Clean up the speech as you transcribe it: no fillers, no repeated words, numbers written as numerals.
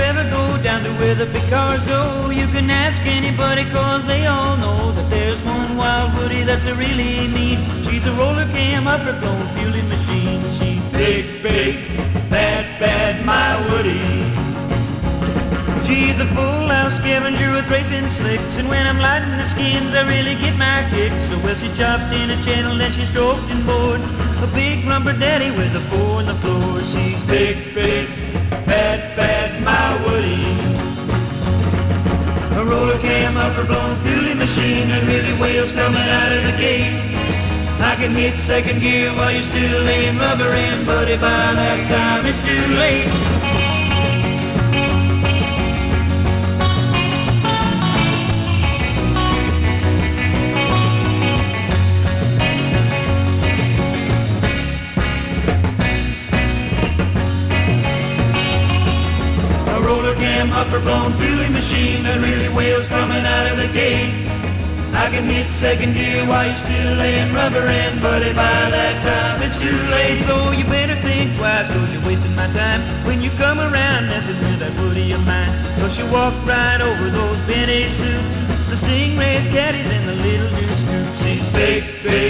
ever go down to where the big cars go, you can ask anybody, cause they all know that there's one wild Woody that's a really mean. She's a roller cam of her blown fueling machine. She's big, big, bad, bad, my Woody. She's a full-house scavenger with racing slicks, and when I'm lighting the skins, I really get my kicks. So well, she's chopped in a channel, then she's stroked and bored. A big lumber daddy with a four on the floor. She's big, big, bad, bad, my Woody. A roller cam of her blown fueling machine, and really whales coming out of the gate. I can hit second gear while you're still laying rubber in, buddy, by that time it's too late. Up her blown fueling machine, and really whales coming out of the gate. I can hit second gear while you're still laying rubber in, buddy, by that time it's too late. So you better think twice, cause you're wasting my time when you come around messing with that Woody of mine. Cause you walk right over those Benny suits, the Stingrays, caddies, and the little dude scoops. She's big, big,